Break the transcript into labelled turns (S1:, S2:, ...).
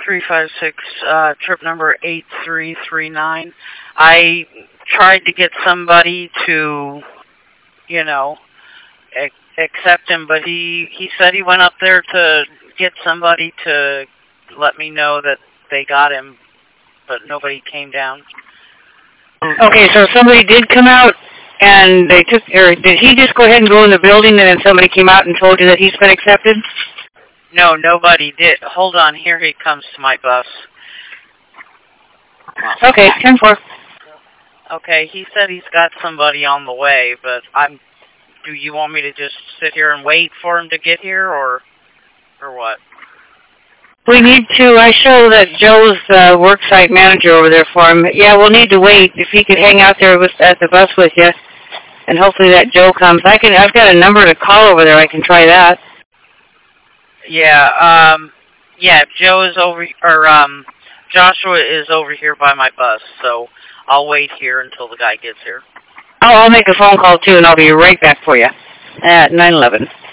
S1: 356, trip number 8339. I tried to get somebody to, you know, accept him, but he said he went up there to get somebody to let me know that they got him, but nobody came down.
S2: Okay, so somebody did come out and they took, or did he just go ahead and go in the building and then somebody came out and told you that he's been accepted?
S1: No, nobody did. Hold on, here he comes to my bus.
S2: Okay, 10-4.
S1: Okay, he said he's got somebody on the way, but do you want me to just sit here and wait for him to get here, or what?
S2: We need to, I show that Joe's worksite manager over there for him. Yeah, we'll need to wait. If he could hang out there at the bus with you, and hopefully that Joe comes. I've got a number to call over there. I can try that.
S1: Yeah, Joe is over, or Joshua is over here by my bus, so I'll wait here until the guy gets here.
S2: I'll make a phone call too, and I'll be right back for you at 911.